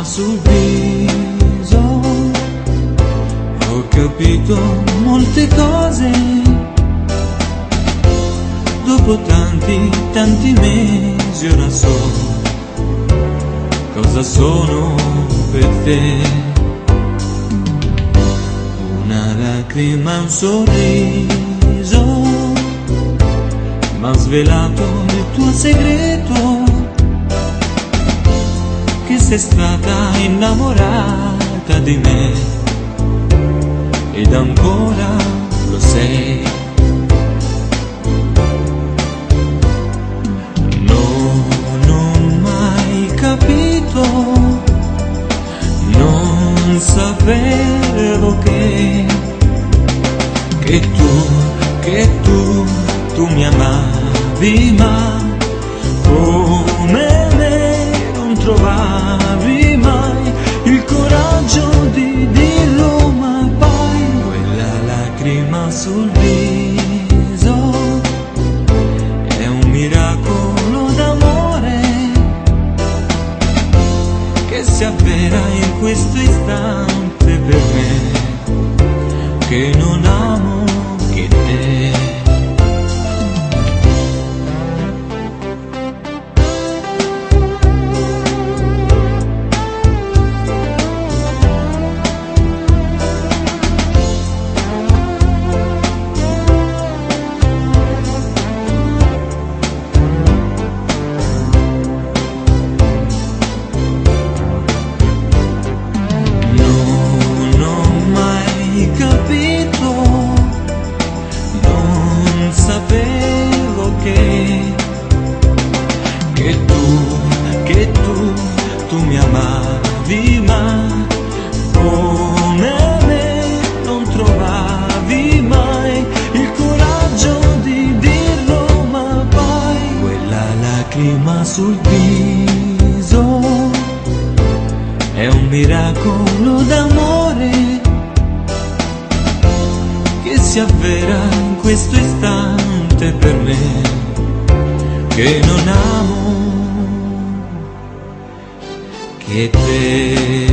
lacrima sul viso, ho capito molte cose, dopo tanti mesi ora so cosa sono per te. Una lacrima, un sorriso, m'ha svelato il tuo segreto, che sei stata innamorata di me ed ancora lo sei. Non ho mai capito, non sapevo che tu mi amavi, ma come me non trovavi mai il coraggio di dirlo, ma poi quella lacrima sul viso è un miracolo d'amore che si avvera in questo istante per me, che non amo che te. Tu mi amavi, ma come me non trovavi mai il coraggio di dirlo, ma poi quella lacrima sul viso è un miracolo d'amore che si avvera in questo istante per me, che non amo che te.